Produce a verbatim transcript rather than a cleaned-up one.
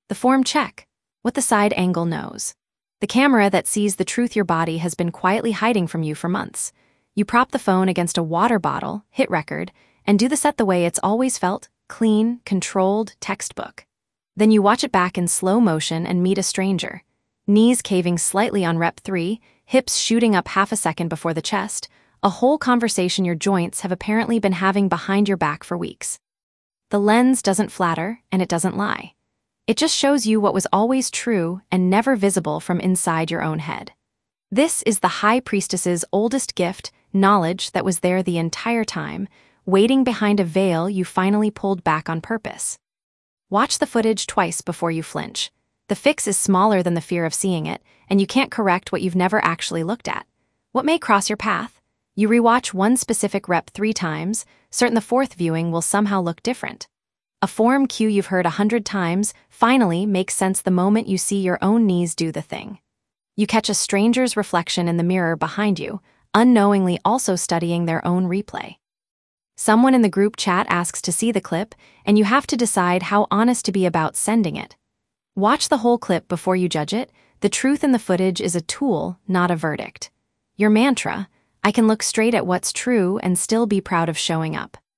The form check. What the side angle knows. The camera that sees the truth your body has been quietly hiding from you for months. You prop the phone against a water bottle, hit record, and do the set the way it's always felt, clean, controlled, textbook. Then you watch it back in slow motion and meet a stranger. Knees caving slightly on rep three, hips shooting up half a second before the chest, a whole conversation your joints have apparently been having behind your back for weeks. The lens doesn't flatter, and it doesn't lie. It just shows you what was always true and never visible from inside your own head. This is the High Priestess's oldest gift, knowledge that was there the entire time, waiting behind a veil you finally pulled back on purpose. Watch the footage twice before you flinch. The fix is smaller than the fear of seeing it, and you can't correct what you've never actually looked at. What may cross your path? You rewatch one specific rep three times, certain the fourth viewing will somehow look different. A form cue you've heard a hundred times finally makes sense the moment you see your own knees do the thing. You catch a stranger's reflection in the mirror behind you, unknowingly also studying their own replay. Someone in the group chat asks to see the clip, and you have to decide how honest to be about sending it. Watch the whole clip before you judge it. The truth in the footage is a tool, not a verdict. Your mantra: I can look straight at what's true and still be proud of showing up.